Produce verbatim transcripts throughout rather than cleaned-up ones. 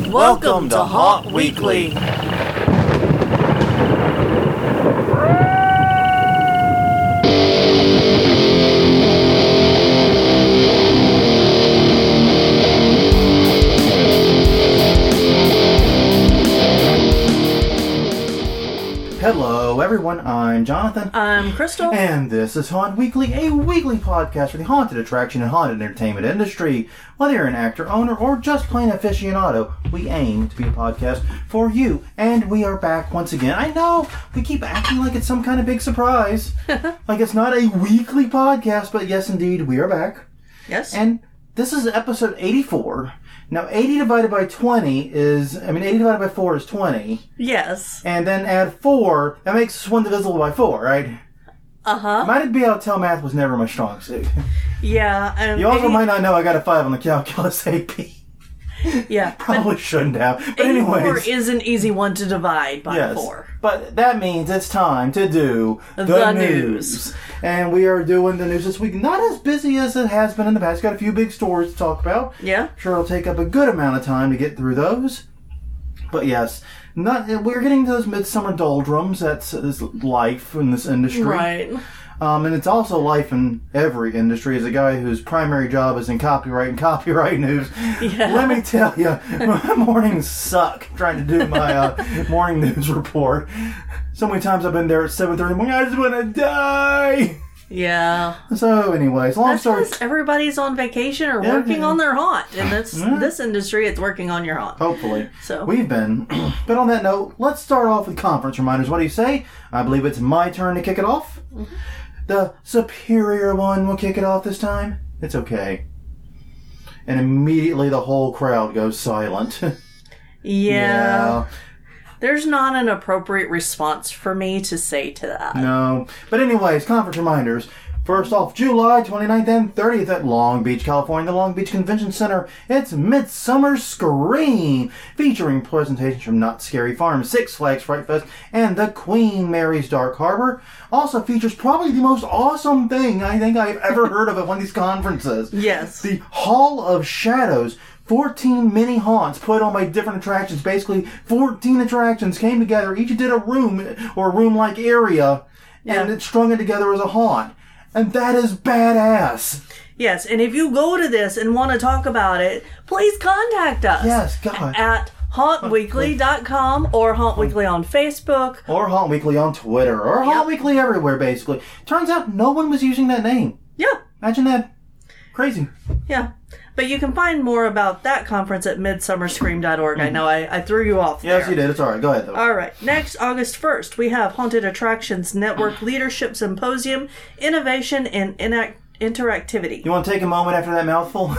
Welcome to Haunt Weekly. Hello everyone, I'm Jonathan. I'm Crystal. And this is Haunt Weekly, a weekly podcast for the haunted attraction and haunted entertainment industry. Whether you're an actor, owner, or just plain aficionado, we aim to be a podcast for you. And we are back once again. I know, we keep acting like it's some kind of big surprise. Like it's not a weekly podcast, but yes indeed, we are back. Yes. And this is episode eighty-four. Now, eighty divided by twenty is, I mean, eighty divided by four is twenty. Yes. And then add four, that makes one divisible by four, right? Uh-huh. Might be able to tell math was never my strong suit. Yeah. And You also eighty might not know I got a five on the calculus A P. Yeah. Probably shouldn't have. But eighty-four anyways. is an easy one to divide by yes. four. But that means it's time to do the, The news. news. And we are doing the news this week. Not as busy as it has been in the past. Got a few big stories to talk about. Yeah. Sure, it'll take up a good amount of time to get through those. But yes, not we're getting to those midsummer doldrums. That's this life in this industry. Right. Um, and it's also life in every industry. As a guy whose primary job is in copyright and copyright news, Yeah. let me tell you, my mornings suck trying to do my uh, morning news report. So many times I've been there at seven thirty in the morning, I just want to die! Yeah. So anyways, long That's story... because everybody's on vacation or Yeah, working yeah. on their haunt. In this, Yeah. this industry, it's working on your haunt. Hopefully. So. We've been. But on that note, let's start off with conference reminders. What do you say? I believe it's my turn to kick it off. Mm-hmm. The superior one will kick it off this time. It's okay. And immediately the whole crowd goes silent. Yeah. There's not an appropriate response for me to say to that. No. But anyways, conference reminders. First off, July twenty-ninth and thirtieth at Long Beach, California, the Long Beach Convention Center. It's Midsummer Scream, featuring presentations from Knott's Scary Farm, Six Flags Fright Fest, and the Queen Mary's Dark Harbor. Also features probably the most awesome thing I think I've ever heard of at one of these conferences. Yes. The Hall of Shadows. fourteen mini haunts put on by different attractions. Basically, fourteen attractions came together. Each did a room or a room-like area, and Yeah. it strung it together as a haunt. And that is badass. Yes, and if you go to this and want to talk about it, please contact us. Yes, God. At haunt weekly dot com or Haunt Weekly on Facebook. Or Haunt Weekly on Twitter. Or Haunt Yep. Weekly everywhere, basically. Turns out no one was using that name. Yeah, Imagine that. Crazy. yeah. But you can find more about that conference at midsummer scream dot org. I know I, I threw you off there. Yes, you did. It's all right. Go ahead, though. All right. Next, August first, we have Haunted Attractions Network Leadership Symposium, Innovation and Inac- Interactivity. You want to take a moment after that mouthful?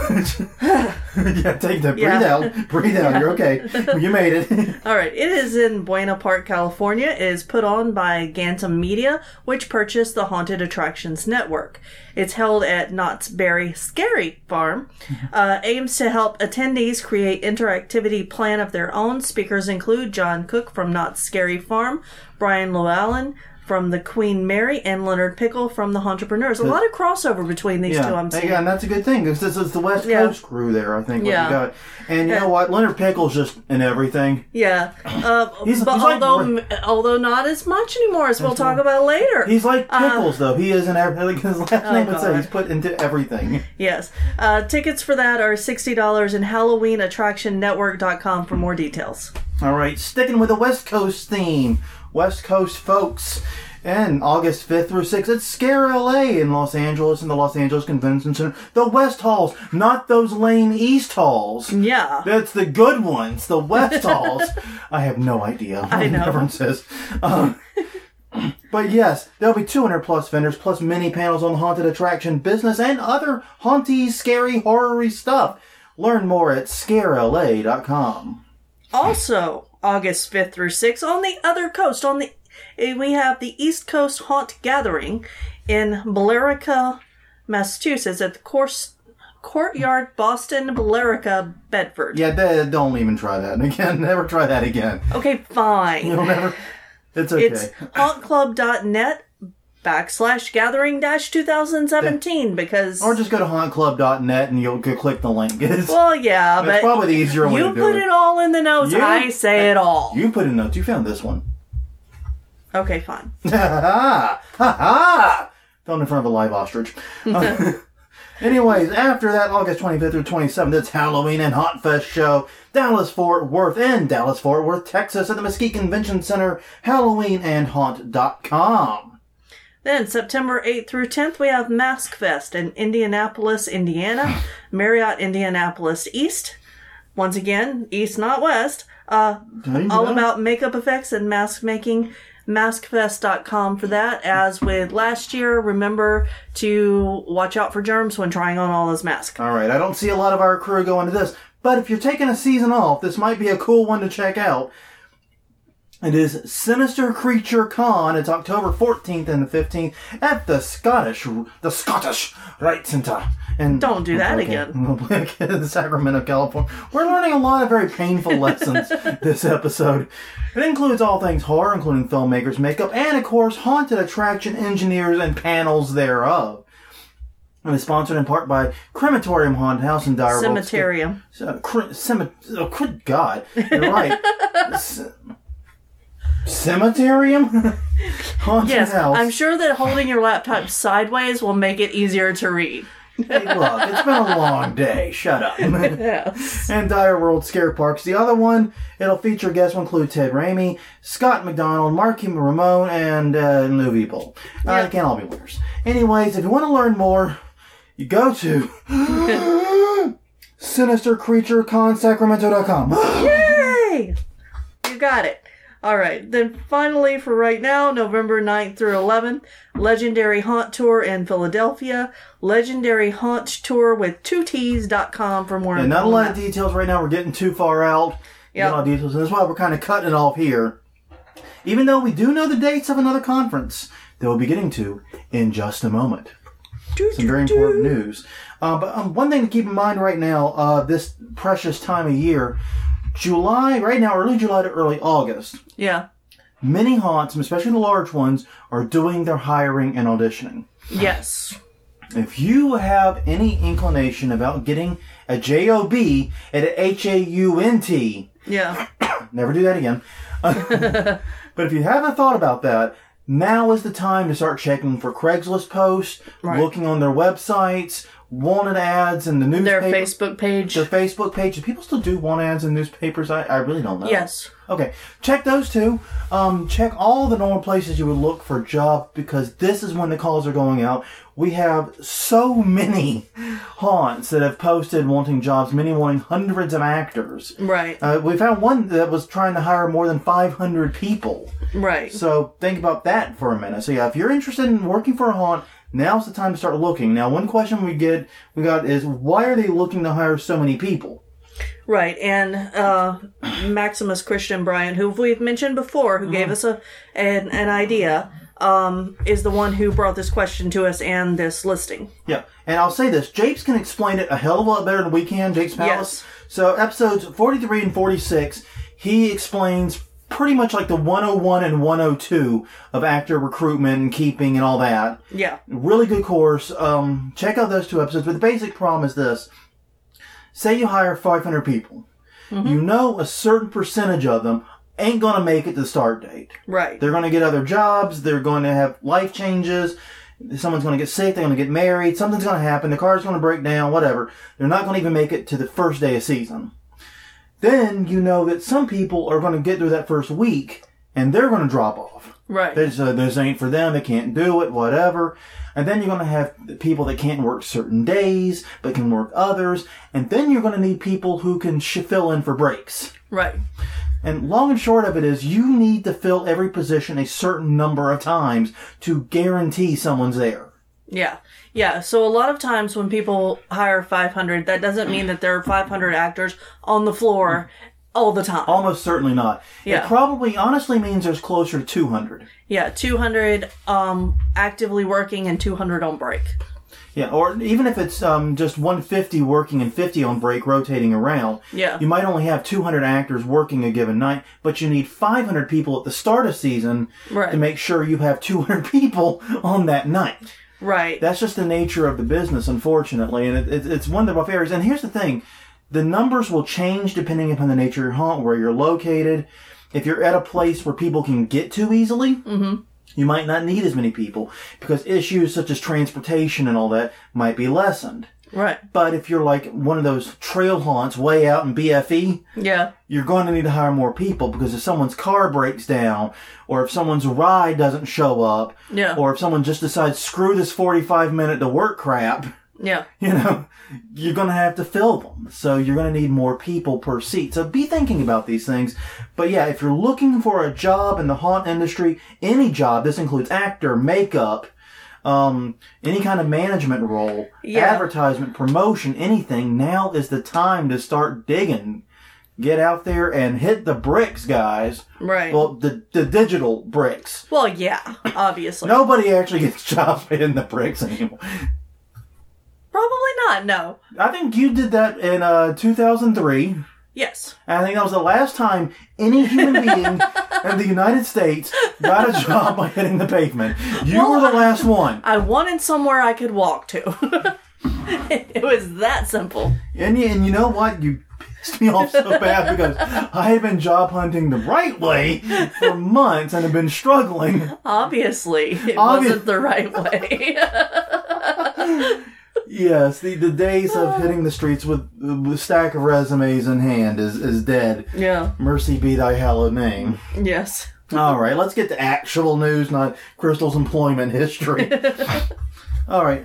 yeah, take that. Breathe Yeah. out. Breathe out. You're okay. You made it. All right. It is in Buena Park, California. It is put on by Gantum Media, which purchased the Haunted Attractions Network. It's held at Knott's Berry Scary Farm. Uh, aims to help attendees create interactivity plan of their own. Speakers include John Cook from Knott's Scary Farm, Brian Llewellyn from the Queen Mary, and Leonard Pickle from the Entrepreneurs. A lot of crossover between these two, I'm seeing. Yeah, and that's a good thing because this is the West Yeah. Coast crew there. I think what Yeah. you got, and you Yeah. know what? Leonard Pickle's just in everything. Yeah, uh, He's- but he's like- although although not as much anymore, as we'll talk about later. He's like Uh, Pickles, though. He is in everything. His last name would say God. he's put into everything. Yes. Uh, tickets for that are sixty dollars in Halloween Attraction Network dot com for more details. All right, sticking with the West Coast theme, West Coast folks. And August fifth through sixth at Scare L A in Los Angeles in the Los Angeles Convention Center. The West Halls, not those lame East Halls. Yeah. That's the good ones, the West Halls. I have no idea. I know. Differences. Um, but yes, there'll be two hundred plus vendors, plus mini panels on haunted attraction business and other haunty, scary, horror-y stuff. Learn more at scare L A dot com. Also, August fifth through sixth, on the other coast, on the we have the East Coast Haunt Gathering in Billerica, Massachusetts at the course, Courtyard Boston, Billerica, Bedford. Yeah, d- don't even try that again. Never try that again. Okay, fine. You'll never... It's okay. It's haunt club dot net backslash gathering dash twenty seventeen because... Or just go to haunt club dot net and you'll go click the link. It's, Well, yeah, That's but probably the easier way you to do put it. it all in the notes. You- I say it all. You put in notes. You found this one. Okay, fine. Ha ha! Ha ha! Filmed in front of a live ostrich. Uh, anyways, after that, August twenty-fifth through twenty-seventh, it's Halloween and Haunt Fest show. Dallas Fort Worth in Dallas Fort Worth, Texas at the Mesquite Convention Center. Halloween and Haunt dot com. Then, September eighth through tenth, we have Mask Fest in Indianapolis, Indiana. Marriott Indianapolis East. Once again, East, not West. Uh, There you all go. about makeup effects and mask making. mask fest dot com for that. As with last year, remember to watch out for germs when trying on all those masks. All right, I don't see a lot of our crew going to this, but if you're taking a season off, this might be a cool one to check out. It is Sinister Creature Con. It's October fourteenth and the fifteenth at the Scottish, the Scottish Rite Centre. And Don't do that okay, again. in Sacramento, California. We're learning a lot of very painful lessons this episode. It includes all things horror, including filmmakers, makeup, and of course, haunted attraction engineers and panels thereof. And it's sponsored in part by Crematorium Haunted House in Dire Wolf. Cemeterium. Uh, cr- cem- oh, good God. You're right. C- Cemeterium? Haunted Yes, House. I'm sure that holding your laptop sideways will make it easier to read. Hey, look, it's been a long day. Shut up. Yes. And Dire World Scare Parks. The other one, it'll feature guests will include Ted Raimi, Scott McDonald, Marky Ramone, and uh, Lou People. Uh, Yeah. They can't all be winners. Anyways, if you want to learn more, you go to Sinister Creature Con Sacramento dot com. Yay! You got it. All right. Then finally, for right now, November ninth through eleventh, Legendary Haunt Tour in Philadelphia. Legendary Haunt Tour with two T's dot com for more And not a info on lot of that. details right now. We're getting too far out. Yep. Get a lot of details, and that's why we're kind of cutting it off here. Even though we do know the dates of another conference that we'll be getting to in just a moment. Some very important news. Uh, but um, one thing to keep in mind right now, uh, this precious time of year, July, right now, early July to early August, Yeah. many haunts, especially the large ones, are doing their hiring and auditioning. Yes. If you have any inclination about getting a J O B at a H A U N T, Yeah. never do that again. But if you haven't thought about that, now is the time to start checking for Craigslist posts, Right. looking on their websites, wanted ads in the newspaper. Their Facebook page. Their Facebook page. Do people still do want ads in newspapers? I, I really don't know. Yes. Okay. Check those two. Um, check all the normal places you would look for a job because this is when the calls are going out. We have so many haunts that have posted wanting jobs, many wanting hundreds of actors. Right. Uh, we found one that was trying to hire more than five hundred people. Right. So think about that for a minute. So yeah, if you're interested in working for a haunt, now's the time to start looking. Now, one question we get we got is why are they looking to hire so many people? Right, and uh, Maximus Christian Bryant, who we've mentioned before, who gave us a an, an idea, um, is the one who brought this question to us and this listing. Yeah, and I'll say this: Japes can explain it a hell of a lot better than we can. Japes Palace. Yes. So episodes forty-three and forty-six, he explains pretty much like the one oh one and one oh two of actor recruitment and keeping and all that. Yeah. Really good course. Um, check out those two episodes. But the basic problem is this. Say you hire five hundred people. Mm-hmm. You know a certain percentage of them ain't going to make it to the start date. Right. They're going to get other jobs. They're going to have life changes. Someone's going to get sick. They're going to get married. Something's going to happen. The car's going to break down, whatever. They're not going to even make it to the first day of season. Then you know that some people are going to get through that first week and they're going to drop off. Right. They just, uh, this ain't for them. They can't do it, whatever. And then you're going to have people that can't work certain days, but can work others. And then you're going to need people who can sh- fill in for breaks. Right. And long and short of it is you need to fill every position a certain number of times to guarantee someone's there. Yeah. Yeah. So a lot of times when people hire five hundred, that doesn't mean that there are five hundred actors on the floor all the time. Almost certainly not. Yeah. It probably honestly means there's closer to two hundred. Yeah. two hundred um, actively working and two hundred on break. Yeah, or even if it's um, just one hundred fifty working and fifty on break rotating around, Yeah. you might only have two hundred actors working a given night, but you need five hundred people at the start of season Right. to make sure you have two hundred people on that night. Right. That's just the nature of the business, unfortunately, and it, it, it's one of the rough areas. And here's the thing. The numbers will change depending upon the nature of your haunt, where you're located. If you're at a place where people can get to easily, mm-hmm. you might not need as many people because issues such as transportation and all that might be lessened. Right. But if you're like one of those trail haunts way out in B F E, Yeah. you're going to need to hire more people because if someone's car breaks down or if someone's ride doesn't show up Yeah. or if someone just decides, screw this forty-five minute to work crap, Yeah. you know, you're going to have to fill them. So you're going to need more people per seat. So be thinking about these things. But yeah, if you're looking for a job in the haunt industry, any job, this includes actor, makeup, um, any kind of management role, Yeah. advertisement, promotion, anything, now is the time to start digging. Get out there and hit the bricks, guys. Right. Well, the, the digital bricks. Well, yeah, obviously. Nobody actually gets jobs hitting the bricks anymore. Probably not, no. I think you did that in uh, two thousand three. Yes. And I think that was the last time any human being in the United States got a job by hitting the pavement. You Well, were the last one. I wanted somewhere I could walk to. It was that simple. And you, and you know what? You pissed me off so bad because I had been job hunting the right way for months and have been struggling. Obviously, it Obvi- wasn't the right way. Yes, the, the days of hitting the streets with, with a stack of resumes in hand is, is dead. Yeah. Mercy be thy hallowed name. Yes. All right, let's get to actual news, not Crystal's employment history. All right.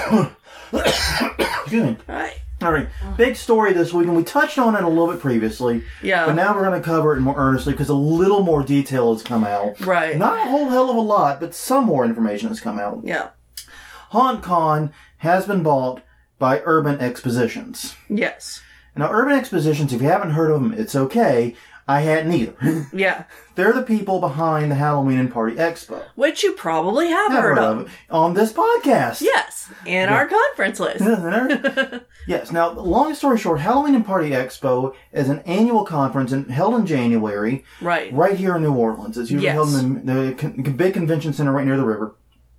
Excuse me. Right. All right, big story this week, and we touched on it a little bit previously. Yeah. But now we're going to cover it more earnestly because a little more detail has come out. Right. Not a whole hell of a lot, but some more information has come out. Yeah. HauntCon has been bought by Urban Expositions. Yes. Now, Urban Expositions, if you haven't heard of them, it's okay. I hadn't either. Yeah. They're the people behind the Halloween and Party Expo. Which you probably have Never heard of. it. On this podcast. Yes. In our conference list. Yes. Now, long story short, Halloween and Party Expo is an annual conference in, held in January. Right. Right here in New Orleans. It's usually Yes. held in the, the con- big convention center right near the river.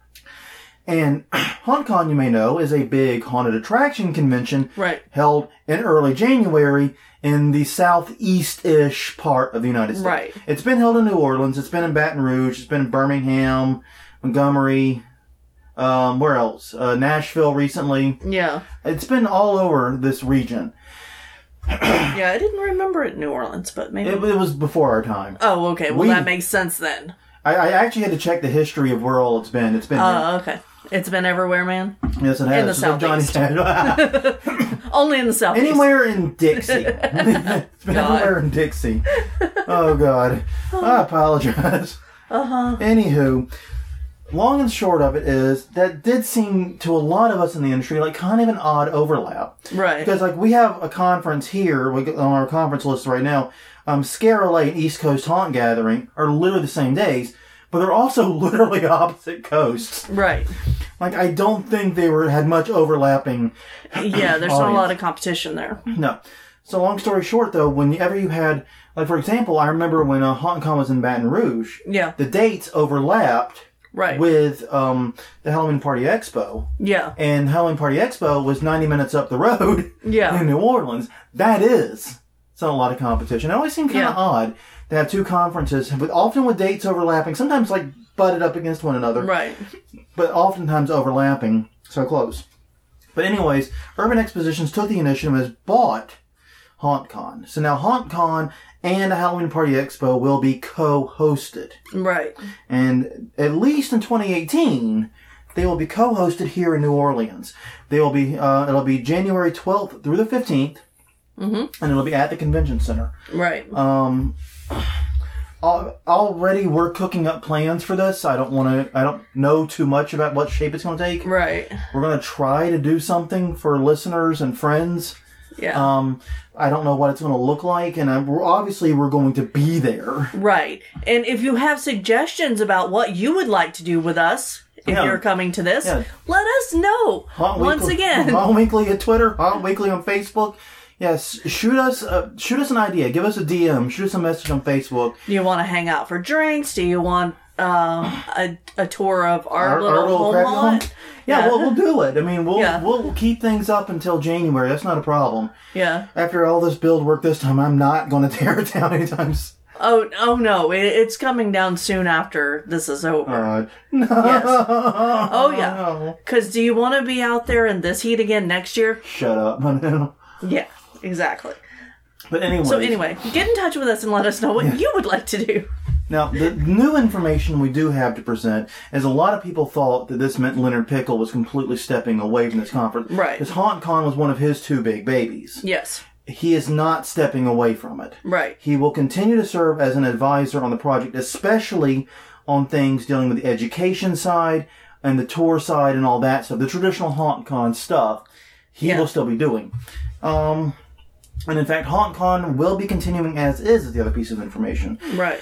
And HauntCon, you may know, is a big haunted attraction convention Right. held in early January in the southeast-ish part of the United States. Right. It's been held in New Orleans. It's been in Baton Rouge. It's been in Birmingham, Montgomery, um, where else? Uh, Nashville recently. Yeah. It's been all over this region. Yeah, I didn't remember it in New Orleans, but maybe. It, it was before our time. Oh, okay. Well, We- that makes sense then. I, I actually had to check the history of where all it's been. It's been Oh, okay. It's been everywhere, man. yes, it has. in the It's like Johnny Southeast. Cash. Only in the southeast. Anywhere in Dixie. It's been God. everywhere in Dixie. Oh, God. I apologize. Uh-huh. Anywho, long and short of it is that did seem to a lot of us in the industry like kind of an odd overlap. Right. Because like we have a conference here we got on our conference list right now. Um, Scare L A and East Coast Haunt Gathering are literally the same days, but they're also literally opposite coasts. Right. Like I don't think they were had much overlapping. Yeah, there's not a audience. lot of competition there. No. So long story short, though, whenever you had, like for example, I remember when uh, HauntCon was in Baton Rouge, Yeah. the dates overlapped Right. with um, the Halloween Party Expo, Yeah. and Halloween Party Expo was ninety minutes up the road Yeah. in New Orleans. That is, it's not a lot of competition. It always seemed kind of Yeah. odd to have two conferences, with often with dates overlapping, sometimes like butted up against one another, Right. but oftentimes overlapping so close. But anyways, Urban Expositions took the initiative and has bought HauntCon. So now HauntCon and the Halloween Party Expo will be co-hosted. Right. And at least in twenty eighteen, they will be co-hosted here in New Orleans. They will be, uh, it'll be January twelfth through the fifteenth. Mm-hmm. And it'll be at the convention center. Right. Um, al- already we're cooking up plans for this. I don't want to, I don't know too much about what shape it's going to take. Right. We're going to try to do something for listeners and friends. Yeah. Um, I don't know what it's going to look like, and I, we're, obviously we're going to be there. Right. And if you have suggestions about what you would like to do with us if Yeah. you're coming to this. Yeah. Let us know. Haunt Once Weekly, again. Haunt Weekly at Twitter, Haunt Weekly on Facebook. Yes, shoot us, uh, shoot us an idea. Give us a D M. Shoot us a message on Facebook. Do you want to hang out for drinks? Do you want um, a, a tour of our, Our- little our little home crappy lot? home? Yeah, Yeah. We'll, we'll do it. I mean, we'll Yeah. we'll keep things up until January. That's not a problem. Yeah. After all this build work this time, I'm not going to tear it down anytime soon. Oh, oh no, it, it's coming down soon after this is over. Uh, no. Yes. Oh, yeah. Because do you want to be out there in this heat again next year? Shut up. Yeah, exactly. But anyway. So anyway, get in touch with us and let us know what you would like to do. Now, the new information we do have to present is a lot of people thought that this meant Leonard Pickle was completely stepping away from this conference. Right. Because HauntCon was one of his two big babies. Yes. He is not stepping away from it. Right. He will continue to serve as an advisor on the project, especially on things dealing with the education side and the tour side and all that stuff. The traditional HauntCon stuff, he Yeah. will still be doing. Um, and in fact, HauntCon will be continuing as is, is the other piece of information. Right.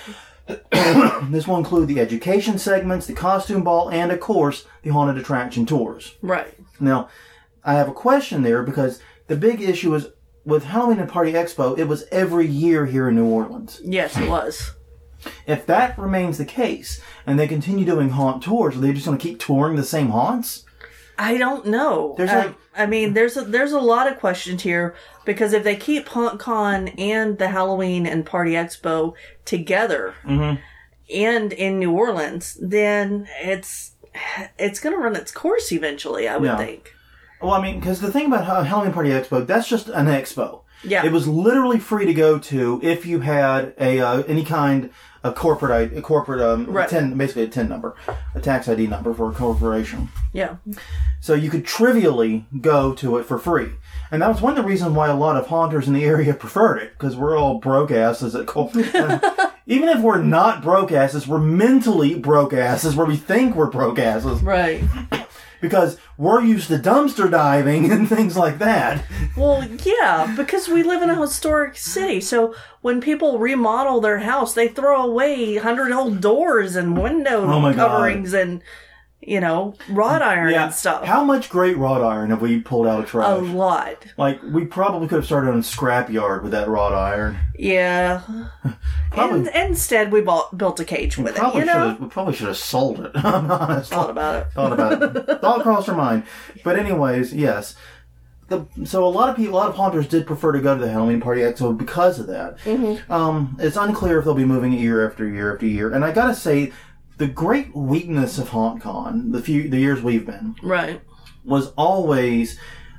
This will include the education segments, the costume ball, and, of course, the haunted attraction tours. Right. Now, I have a question there because the big issue is with Halloween and Party Expo, it was every year here in New Orleans. Yes, it was. If that remains the case, and they continue doing haunt tours, are they just going to keep touring the same haunts? I don't know. There's Um, like- I mean, there's a, there's a lot of questions here because if they keep HauntCon and the Halloween and Party Expo together Mm-hmm. and in New Orleans, then it's it's going to run its course eventually, I would Yeah. think. Well, I mean, because the thing about Ha- Halloween Party Expo, that's just an expo. Yeah. It was literally free to go to if you had a uh, any kind of corporate I- a corporate um Right. ten basically a ten number, a tax I D number for a corporation. Yeah. So you could trivially go to it for free. And that was one of the reasons why a lot of haunters in the area preferred it, because we're all broke asses at co- Even if we're not broke asses, we're mentally broke asses where we think we're broke asses. Right. Because we're used to dumpster diving and things like that. Well, yeah, because we live in a historic city. So when people remodel their house, they throw away hundred-old doors and window Oh my God. coverings and, you know, wrought iron and stuff. How much great wrought iron have we pulled out of a trash? lot. Like, we probably could have started on a scrapyard with that wrought iron. Yeah. Probably- and, instead, we bought, built a cage with it, Probably you should know? have, we probably should have sold it. I'm honest. Thought about it. Thought about it. Thought crossed her mind. But anyways, yes. The, so a lot of people, a lot of haunters did prefer to go to the Halloween Party Expo because of that. Mm-hmm. Um, it's unclear if they'll be moving it year after year after year. And I gotta say, the great weakness of HauntCon, the few the years we've been, Right. was always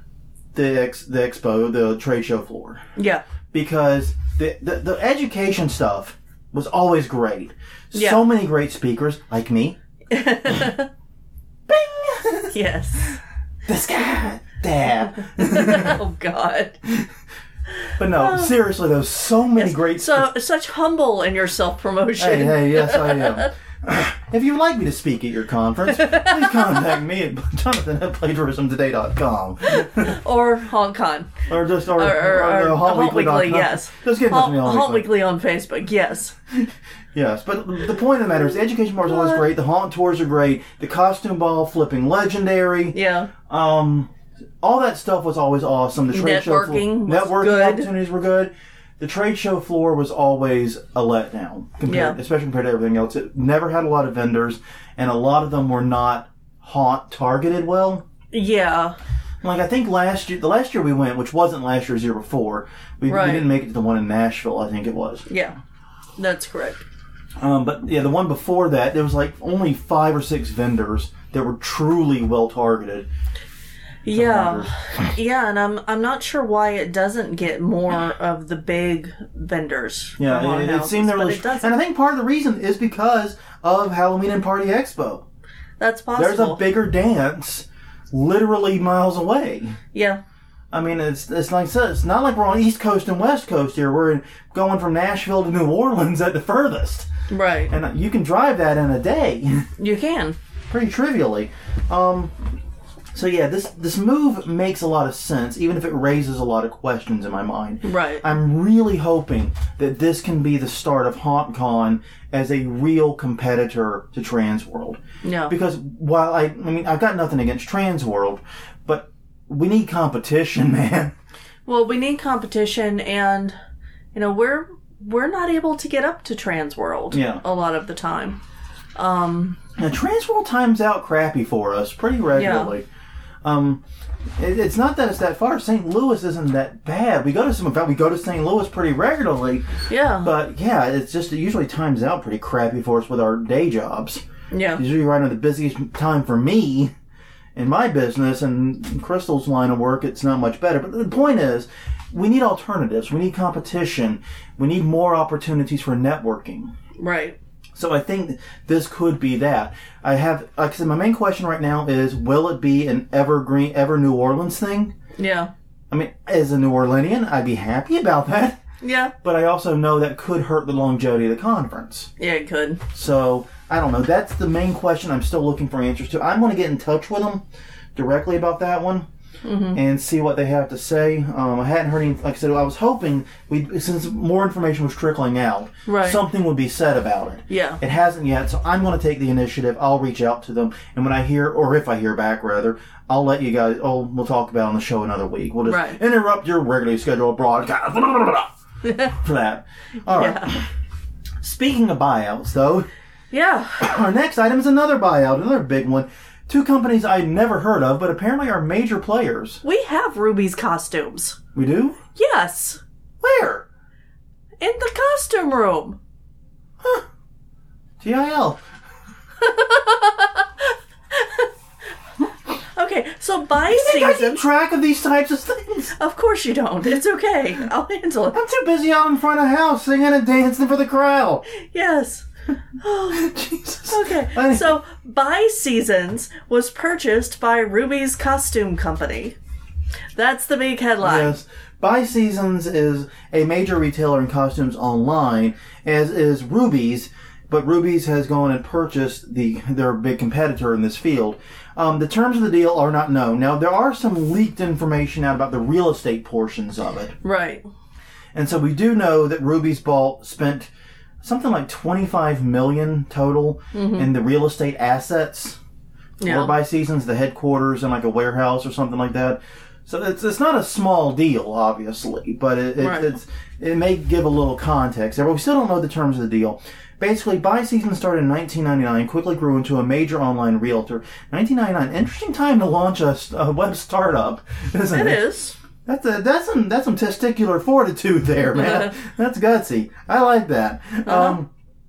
the ex, the expo, the trade show floor, Yeah. because the the, the education stuff was always great. Yeah. So many great speakers like me. Yes. This guy, dab. Oh, God. But no, seriously, though, so many great. So, such humble in your self-promotion. Hey, hey, yes, I am. If you would like me to speak at your conference, please contact me at jonathan at plagiarism today dot com. Or HauntCon. Or just, or, Or, or, or, or uh, Haunt haunt weekly dot com. Weekly, yes. Just get in touch with me on Haunt, Haunt Weekly. Weekly on Facebook, yes. Yes, but the point of the matter is the education bar is always great, the haunt tours are great, the costume ball flipping legendary. Yeah. Um, all that stuff was always awesome. The trade show Networking floor, was networking good. opportunities were good. The trade show floor was always a letdown, compared, Yeah. especially compared to everything else. It never had a lot of vendors, and a lot of them were not haunt targeted well. Yeah. Like I think last year, the last year we went, which wasn't last year's year before, we, Right. we didn't make it to the one in Nashville. I think it was. Yeah. That's correct. Um, but yeah, the one before that, there was like only five or six vendors that were truly well targeted. Yeah. Yeah, and I'm I'm not sure why it doesn't get more of the big vendors. Yeah, from haunted it, it houses, seemed there but was, it doesn't. and I think part of the reason is because of Halloween and Party Expo. That's possible. There's a bigger dance, literally miles away. Yeah. I mean, it's it's like I said, it's not like we're on East Coast and West Coast here. We're going from Nashville to New Orleans at the furthest, Right. and you can drive that in a day, You can. pretty trivially. Um, so yeah, this this move makes a lot of sense, even if it raises a lot of questions in my mind. Right. I'm really hoping that this can be the start of HauntCon as a real competitor to Transworld. Yeah. Because while I, I mean, I've got nothing against Transworld, but we need competition, man. Well, we need competition, and you know we're we're not able to get up to Transworld. Yeah. A lot of the time. Um, Now, Transworld times out crappy for us pretty regularly. Yeah. Um, it, it's not that it's that far. Saint Louis isn't that bad. We go to some, in fact, we go to Saint Louis pretty regularly. yeah. But yeah, it's just it usually times out pretty crappy for us with our day jobs. yeah. It's usually right on the busiest time for me in my business, and Crystal's line of work, it's not much better. But the point is, we need alternatives. We need competition. We need more opportunities for networking. Right. So I think this could be that. I have, like I said, my main question right now is, will it be an evergreen, ever New Orleans thing? Yeah. I mean, as a New Orleanian, I'd be happy about that. Yeah. But I also know that could hurt the longevity of the conference. Yeah, it could. So, I don't know. That's the main question I'm still looking for answers to. I'm going to get in touch with them directly about that one. Mm-hmm. And see what they have to say. Um, I hadn't heard any. Like I said, I was hoping we, since more information was trickling out, right. something would be said about it. Yeah, it hasn't yet. So I'm going to take the initiative. I'll reach out to them, and when I hear, or if I hear back, rather, I'll let you guys. Oh, we'll talk about it on the show another week. We'll just right. interrupt your regularly scheduled broadcast for that. All right. Yeah. Speaking of buyouts, though, yeah, our next item is another buyout, another big one. Two companies I'd never heard of, but apparently are major players. We have Ruby's costumes. We do? Yes. Where? In the costume room. Huh. T I L. Okay, so by you think season... I keep track of these types of things? Of course you don't. It's okay. I'll handle it. I'm too busy out in front of the house singing and dancing for the crowd. Yes. Oh, Jesus. Okay, I... so By Seasons was purchased by Ruby's Costume Company. That's the big headline. Yes. By Seasons is a major retailer in costumes online, as is Ruby's, but Ruby's has gone and purchased the their big competitor in this field. Um, the terms of the deal are not known. Now, there are some leaked information out about the real estate portions of it. Right. And so we do know that Ruby's bought, spent something like twenty-five million dollars total mm-hmm. in the real estate assets. Yeah. Or By Seasons, the headquarters and like a warehouse or something like that. So it's it's not a small deal, obviously, but it it, right. it's, it may give a little context there. But we still don't know the terms of the deal. Basically, By Seasons started in nineteen ninety-nine, quickly grew into a major online realtor. nineteen ninety-nine, interesting time to launch a, a web startup, isn't it? It is. That's a, that's some that's some testicular fortitude there, man. That's gutsy. I like that. Uh-huh. Um,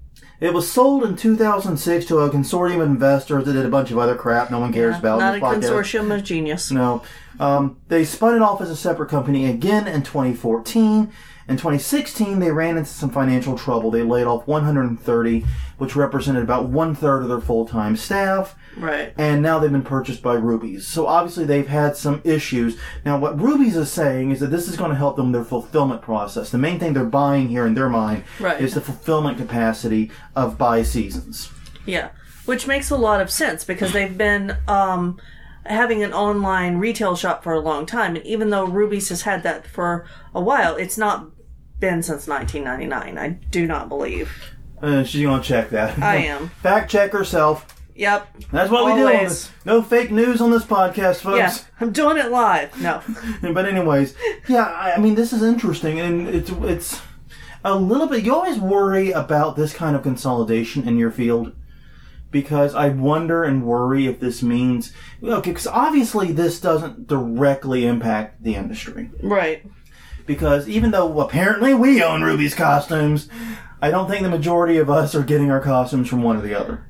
it was sold in two thousand six to a consortium of investors that did a bunch of other crap no one cares yeah, about. Not a podcast. consortium of genius. No. Um, they spun it off as a separate company again in twenty fourteen. In twenty sixteen, they ran into some financial trouble. They laid off one hundred thirty, which represented about one-third of their full-time staff. Right. And now they've been purchased by Ruby's. So obviously they've had some issues. Now what Ruby's is saying is that this is going to help them in their fulfillment process. The main thing they're buying here in their mind right. is the fulfillment capacity of By Seasons. Yeah. Which makes a lot of sense because they've been um, having an online retail shop for a long time. And even though Ruby's has had that for a while, it's not been since nineteen ninety-nine. I do not believe. Uh, she's going to check that. I am. Fact check herself. Yep. That's what Always. we do on this. No fake news on this podcast, folks. Yeah, I'm doing it live. No. But anyways, yeah, I mean, this is interesting, and it's it's a little bit... You always worry about this kind of consolidation in your field, because I wonder and worry if this means... Okay, because obviously this doesn't directly impact the industry. Right. Because even though apparently we own Ruby's costumes, I don't think the majority of us are getting our costumes from one or the other.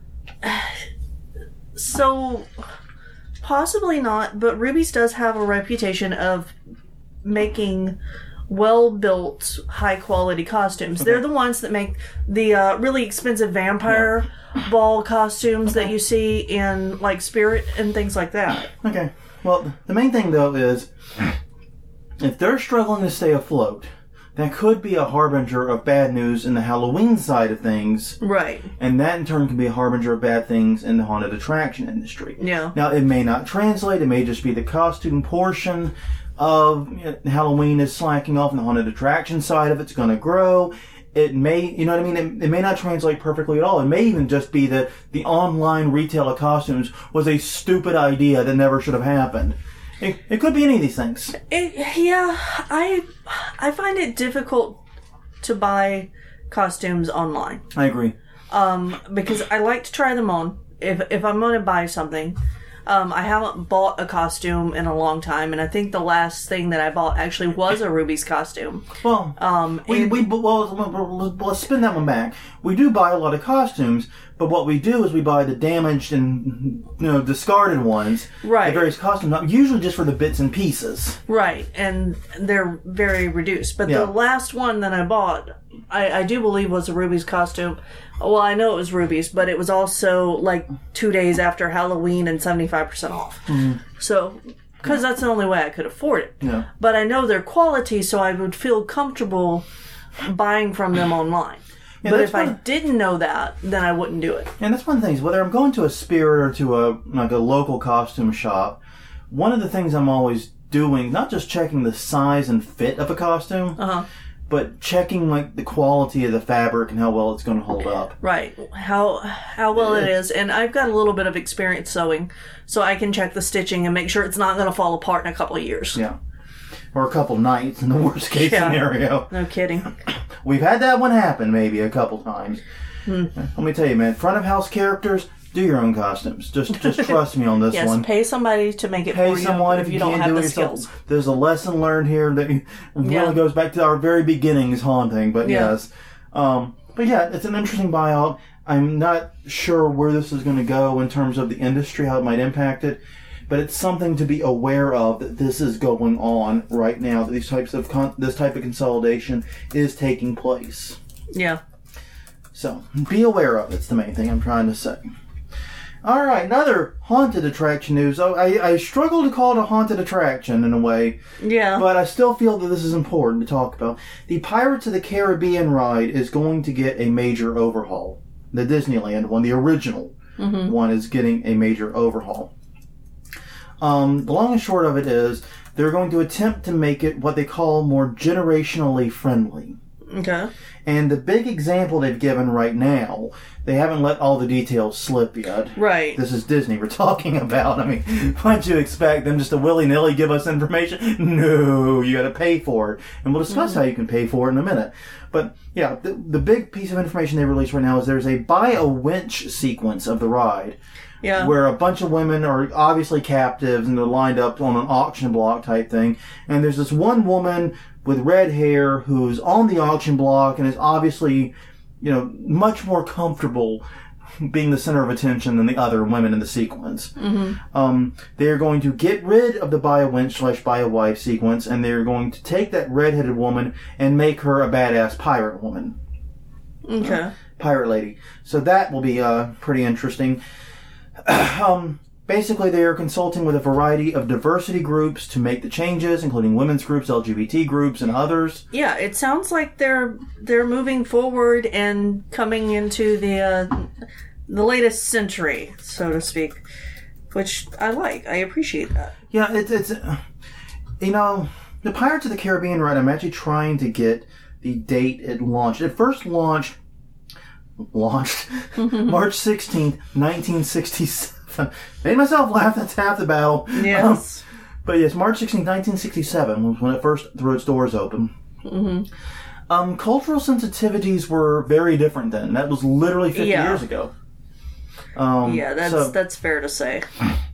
So, possibly not, but Ruby's does have a reputation of making well-built, high-quality costumes. Okay. They're the ones that make the uh, really expensive vampire yeah. ball costumes okay. that you see in, like, Spirit and things like that. Okay. Well, the main thing, though, is if they're struggling to stay afloat, that could be a harbinger of bad news in the Halloween side of things. Right. And that, in turn, can be a harbinger of bad things in the haunted attraction industry. Yeah. Now, it may not translate. It may just be the costume portion of you know, Halloween is slacking off and the haunted attraction side of it's going to grow. It may, you know what I mean? It, it may not translate perfectly at all. It may even just be that the online retail of costumes was a stupid idea that never should have happened. It, it could be any of these things. It, yeah, I I find it difficult to buy costumes online. I agree. Um, because I like to try them on. If if I'm going to buy something, um, I haven't bought a costume in a long time, and I think the last thing that I bought actually was a Ruby's costume. Well, Um, we, and- we well, let's spin that one back. We do buy a lot of costumes, but what we do is we buy the damaged and you know discarded ones, Right. The various costumes, usually just for the bits and pieces. Right, and they're very reduced. But Yeah. the last one that I bought, I, I do believe was a Ruby's costume. Well, I know it was Ruby's, but it was also like two days after Halloween and seventy-five percent off. Mm-hmm. So, because that's the only way I could afford it. Yeah. But I know their quality, so I would feel comfortable buying from them online. Yeah, but that's if I one- didn't know that, then I wouldn't do it. And that's one of the things. Whether I'm going to a Spirit or to a like a local costume shop, one of the things I'm always doing, not just checking the size and fit of a costume, Uh-huh. but checking like the quality of the fabric and how well it's going to hold up. Right. How how well it is. And I've got a little bit of experience sewing, so I can check the stitching and make sure it's not going to fall apart in a couple of years. Yeah. Or a couple nights in the worst case Yeah. scenario. No kidding. We've had that one happen maybe a couple times. Hmm. Let me tell you, man, front of house characters, do your own costumes. Just just trust me on this Yes, one. pay somebody to make it Pay for you someone if if you, you don't can't have do the it yourself. skills. There's a lesson learned here that really Yeah. goes back to our very beginnings haunting, but Yeah. yes. Um, but yeah, it's an interesting buyout. I'm not sure where this is going to go in terms of the industry, how it might impact it, but it's something to be aware of that this is going on right now. That these types of con- this type of consolidation is taking place. Yeah. So be aware of it. It's the main thing I'm trying to say. All right, another haunted attraction news. Oh, I, I struggle to call it a haunted attraction in a way, Yeah. but I still feel that this is important to talk about. The Pirates of the Caribbean ride is going to get a major overhaul. The Disneyland one, the original one, is getting a major overhaul. Um, the long and short of it is they're going to attempt to make it what they call more generationally friendly. Okay. And the big example they've given right now, they haven't let all the details slip yet. Right. This is Disney we're talking about. I mean, why'd you expect them just to willy-nilly give us information? No, you gotta pay for it. And we'll discuss how you can pay for it in a minute. But, yeah, the, the big piece of information they released right now is there's a buy a winch sequence of the ride. Yeah. Where a bunch of women are obviously captives and they're lined up on an auction block type thing. And there's this one woman with red hair who's on the auction block and is obviously, you know, much more comfortable being the center of attention than the other women in the sequence. Mm-hmm. Um, they're going to get rid of the buy a winch slash buy a wife sequence, and they're going to take that redheaded woman and make her a badass pirate woman. Okay. Pirate lady. So that will be uh, pretty interesting. um, basically, they are consulting with a variety of diversity groups to make the changes, including women's groups, L G B T groups, and others. Yeah, it sounds like they're they're moving forward and coming into the uh, the latest century, so to speak, which I like. I appreciate that. Yeah, it's it's uh, you know, the Pirates of the Caribbean ride. I'm actually trying to get the date it launched. It first launched launched March sixteenth, nineteen sixty-seven. Made myself laugh. That's half the battle. Yes. Um, but yes, March sixteenth, nineteen sixty-seven was when it first threw its doors open. Mm-hmm. Um, cultural sensitivities were very different then. That was literally fifty Yeah. years ago. Um, Yeah, that's so- that's fair to say.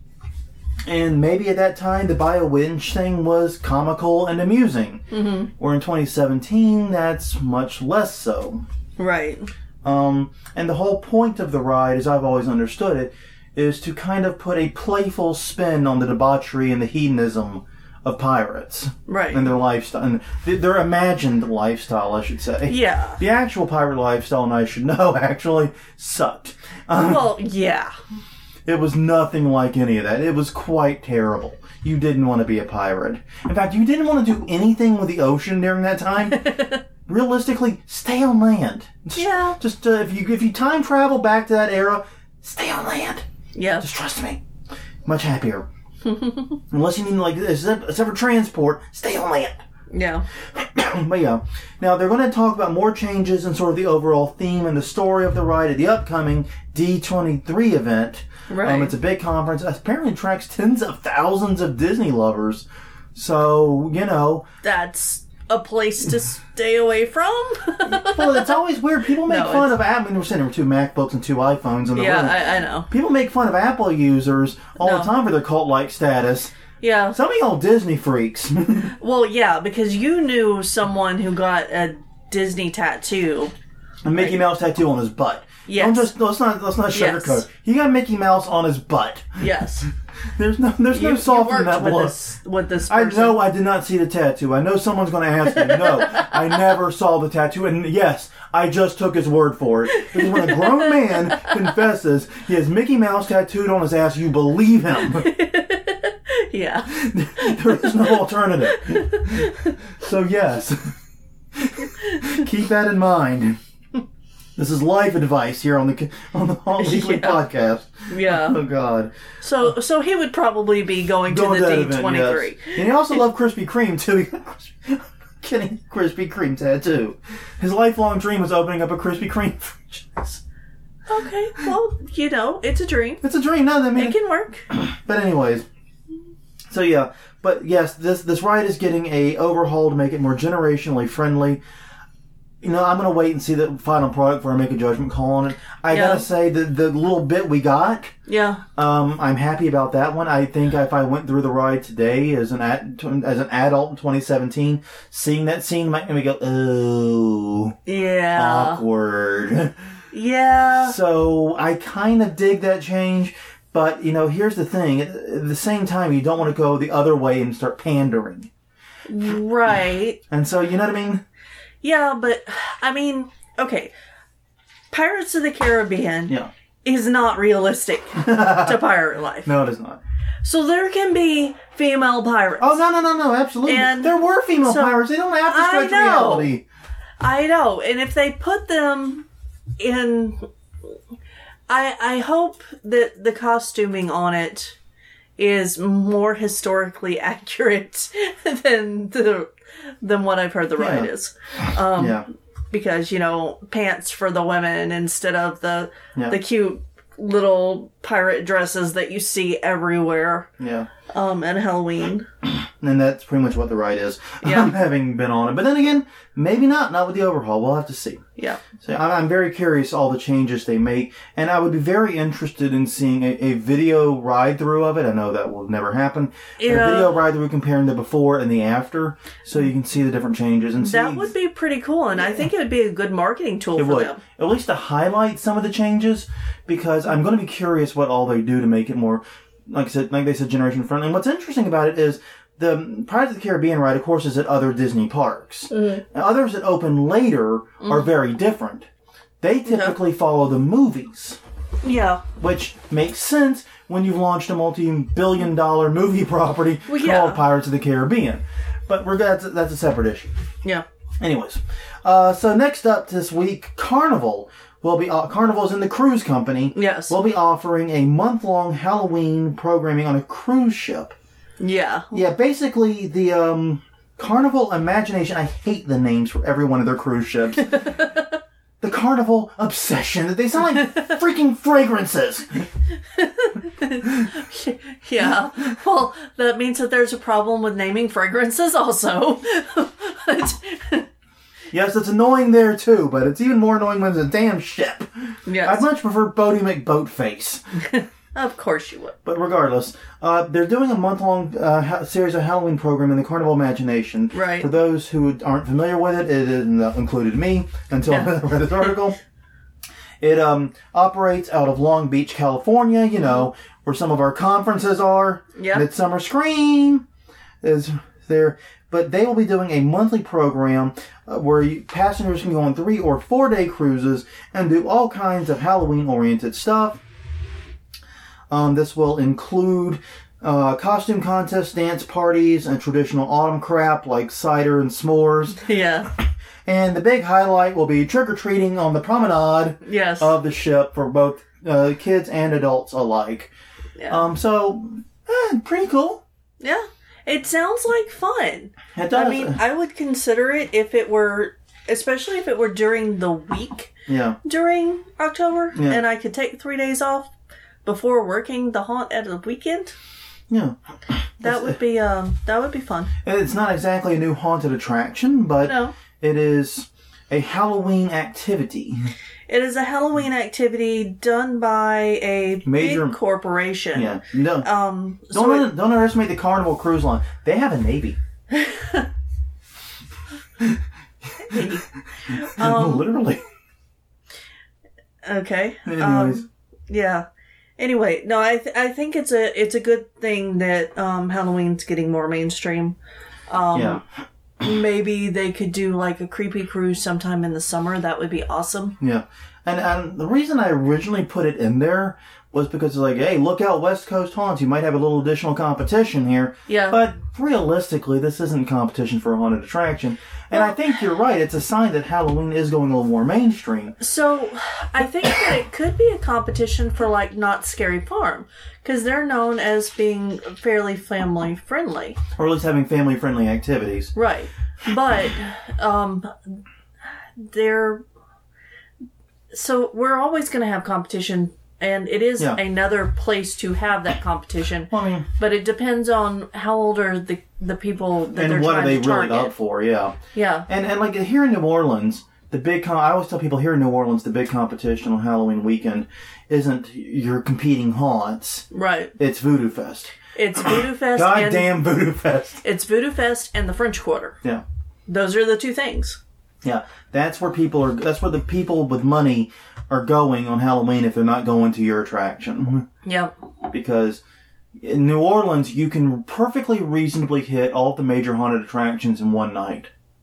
And maybe at that time, the buy a winch thing was comical and amusing. Mm-hmm. Or in twenty seventeen, that's much less so. Right. Um, and the whole point of the ride, as I've always understood it, is to kind of put a playful spin on the debauchery and the hedonism of pirates. Right. And their lifestyle. And th- their imagined lifestyle, I should say. Yeah. The actual pirate lifestyle, and I should know, actually sucked. Um, Well, yeah. It was nothing like any of that. It was quite terrible. You didn't want to be a pirate. In fact, you didn't want to do anything with the ocean during that time. Realistically, stay on land. Just, Yeah. Just uh, if you if you time travel back to that era, stay on land. Yeah. Just trust me. Much happier. Unless you need, like, except, except for transport, stay on land. Yeah. But yeah. Now, they're going to talk about more changes in sort of the overall theme and the story of the ride at the upcoming D twenty-three event. Right. Um, it's a big conference. Apparently attracts tens of thousands of Disney lovers. So, you know. That's a place to stay away from. Well, it's always weird. People make No, fun of Apple. I mean, we're sitting there with two MacBooks and two iPhones in the Yeah, room. I, I know. People make fun of Apple users all No. the time for their cult-like status. Yeah. Some of y'all Disney freaks. Well, yeah, because you knew someone who got a Disney tattoo. A Mickey Mouse tattoo on his butt. Yes. Don't just let's not let's not Yes. sugarcoat. He got Mickey Mouse on his butt. Yes. There's no there's You, no you softening worked that with blow. this, with this I person. know I did not see the tattoo. I know someone's going to ask me. No, I never saw the tattoo. And yes, I just took his word for it. Because when a grown man confesses he has Mickey Mouse tattooed on his ass, you believe him. Yeah. There is no alternative. So yes, keep that in mind. This is life advice here on the on the Hall Weekly Yeah. podcast. Yeah. Oh God. So so he would probably be going to Going to that the event, D twenty-three. yes. And he also loved Krispy Kreme too. He got Krispy- Getting Krispy Kreme tattoo. His lifelong dream was opening up a Krispy Kreme franchise. Okay, well, you know, it's a dream. It's a dream, no? I mean, It can work. but anyways, so yeah, but yes, this this ride is getting a overhaul to make it more generationally friendly. You know, I'm gonna wait and see the final product before I make a judgment call on it. I Yeah. gotta say the the little bit we got, Yeah. um, I'm happy about that one. I think if I went through the ride today as an ad, as an adult in twenty seventeen, seeing that scene might make me go, oh, Yeah. awkward. Yeah. So I kind of dig that change, but you know, here's the thing: at the same time, you don't want to go the other way and start pandering. Right. And so, you know what I mean? Yeah, but, I mean, okay. Pirates of the Caribbean Yeah. is not realistic to pirate life. No, it is not. So there can be female pirates. Oh no, no, no, no! Absolutely, And there were female so- pirates. They don't have to I stretch know. reality. I know, and if they put them in, I I hope that the costuming on it is more historically accurate than the than what I've heard the ride Yeah. is. Um, Yeah, Because you know, pants for the women instead of the Yeah. the cute little pirate dresses that you see everywhere yeah. um, at Halloween. And that's pretty much what the ride is. Yeah. I'm having been on it, but then again, maybe not. Not with the overhaul. We'll have to see. Yeah. So I'm I'm very curious all the changes they make, and I would be very interested in seeing a, a video ride through of it. I know that will never happen. But Yeah. a video ride through comparing the before and the after, so you can see the different changes and see. That would be pretty cool, and I think it would be a good marketing tool It for would them. at least to highlight some of the changes, because I'm going to be curious what all they do to make it more, like I said, like they said, generation friendly. And what's interesting about it is the Pirates of the Caribbean ride, of course, is at other Disney parks. Mm-hmm. Now, others that open later are very different. They typically follow the movies, Yeah. which makes sense when you've launched a multi-billion dollar movie property Well, yeah. called Pirates of the Caribbean. But we're, that's, that's a separate issue. Yeah. Anyways, uh, so next up this week, Carnival will be uh, Carnival's in the cruise company. Yes. Will be offering a month-long Halloween programming on a cruise ship. Yeah. Yeah, basically the um, Carnival Imagination. I hate the names for every one of their cruise ships. The Carnival Obsession. They sound like freaking fragrances. Yeah. Well, that means that there's a problem with naming fragrances also. But- Yes, it's annoying there too, but it's even more annoying when it's a damn ship. yes. I'd much prefer Bodie McBoatface. Of course you would. But regardless, uh, they're doing a month-long uh, ha- series of Halloween program in the Carnival Imagination. Right. For those who aren't familiar with it, it is- included me until I read this article. It um, operates out of Long Beach, California, you know, where some of our conferences are. Yep. Midsummer Scream is there. But they will be doing a monthly program uh, where you, passengers can go on three or four-day cruises and do all kinds of Halloween-oriented stuff. Um, this will include uh, costume contests, dance parties, and traditional autumn crap like cider and s'mores. Yeah. And the big highlight will be trick-or-treating on the promenade Yes. of the ship for both uh, kids and adults alike. yeah. Um, so, eh, pretty cool. Yeah. It sounds like fun. It does. I mean, I would consider it if it were, especially if it were during the week yeah. during October, Yeah. and I could take three days off before working the haunt at the weekend. Yeah. That would be um that would be fun. It's not exactly a new haunted attraction, but No. it is a Halloween activity. It is a Halloween activity done by a Major- big corporation. Yeah. No. Um. Don't So under, don't underestimate the Carnival Cruise Line. They have a navy. Um, Literally. okay. Anyways. Um, yeah. Anyway, no, I th- I think it's a it's a good thing that um, Halloween's getting more mainstream. Um, yeah. Maybe they could do like a creepy cruise sometime in the summer. That would be awesome. Yeah. And and the reason I originally put it in there was because it's like, hey, look out, West Coast haunts. You might have a little additional competition here. Yeah. But realistically, this isn't competition for a haunted attraction. And I think you're right. It's a sign that Halloween is going a little more mainstream. So, I think that it could be a competition for like Not Scary Farm because they're known as being fairly family friendly, Or at least having family-friendly activities. right? But um, they're so we're always going to have competition, and it is Yeah. another place to have that competition. Well, I mean, But it depends on how old are the the people that they're and what are trying they to really target. up for, yeah. Yeah, And and like here in New Orleans, the big com- I always tell people here in New Orleans, the big competition on Halloween weekend isn't your competing haunts. right. It's Voodoo Fest. It's Voodoo Fest. and, Goddamn Voodoo Fest. It's Voodoo Fest and the French Quarter. Yeah. Those are the two things. Yeah. That's where people are, that's where the people with money are going on Halloween if they're not going to your attraction. Yep. Because in New Orleans, you can perfectly reasonably hit all the major haunted attractions in one night.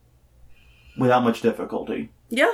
Without much difficulty. Yeah.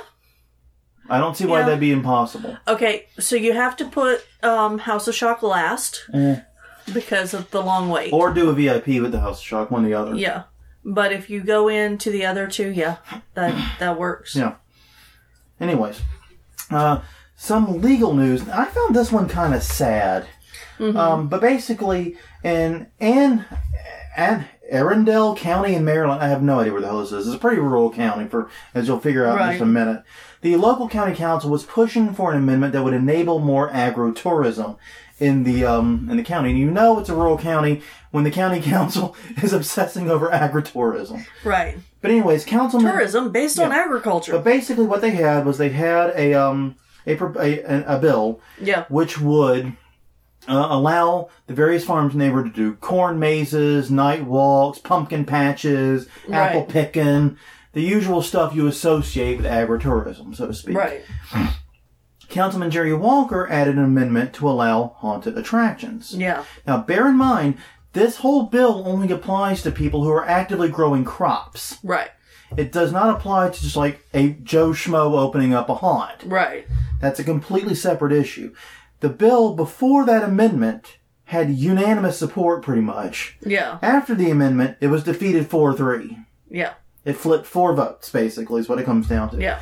I don't see why Yeah. that'd be impossible. Okay, so you have to put um, House of Shock last Mm. because of the long wait. Or do a V I P with the House of Shock, one or the other. Yeah. But if you go into the other two, yeah, that that works. Yeah. Anyways, uh, some legal news. I found this one kind of sad. Mm-hmm. Um, but basically, in Ann, Ann, Arundel County in Maryland, I have no idea where the hell this is. It's a pretty rural county, for as you'll figure out in just a Right. minute. The local county council was pushing for an amendment that would enable more agro-tourism in the um, in the county. And you know it's a rural county when the county council is obsessing over agritourism. Right. But anyways, councilman... Tourism based on Yeah. agriculture. But basically what they had was they had a um a pro- a, a bill yeah. which would uh, allow the various farms in the neighborhood to do corn mazes, night walks, pumpkin patches, apple Right. picking, the usual stuff you associate with agritourism, so to speak. Right. Councilman Jerry Walker added an amendment to allow haunted attractions. Yeah. Now, bear in mind, this whole bill only applies to people who are actively growing crops. Right. It does not apply to just like a Joe Schmo opening up a haunt. Right. That's a completely separate issue. The bill before that amendment had unanimous support pretty much. Yeah. After the amendment, it was defeated four three. Yeah. It flipped four votes, basically, is what it comes down to. Yeah.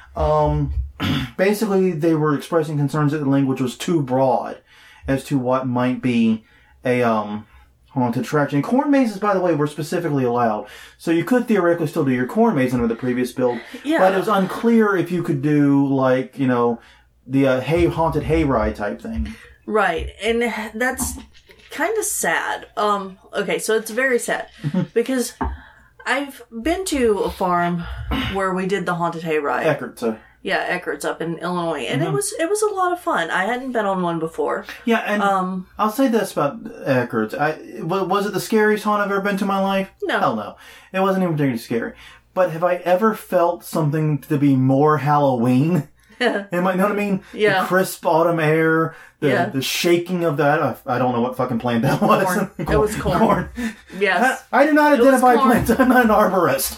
Um, basically, they were expressing concerns that the language was too broad as to what might be a um, haunted attraction. Corn mazes, by the way, were specifically allowed. So you could theoretically still do your corn maze under the previous bill. Yeah. But it was unclear if you could do, like, you know, the uh, hay haunted hayride type thing. Right. And that's kind of sad. Um, okay, so it's very sad because I've been to a farm where we did the haunted hayride. Eckert, so. Yeah, Eckert's up in Illinois, and Mm-hmm. it was it was a lot of fun. I hadn't been on one before. Yeah, and Um, I'll say this about Eckert. I, wa- was it the scariest haunt I've ever been to in my life? No. Hell no. It wasn't even particularly scary. But have I ever felt something to be more Halloween? Am I, you know what I mean? Yeah. The crisp autumn air, the, Yeah. the shaking of that. I, I don't know what fucking plant that was. Corn. It was corn. Yes. I, I do not It was identify corn. plants. I'm not an arborist.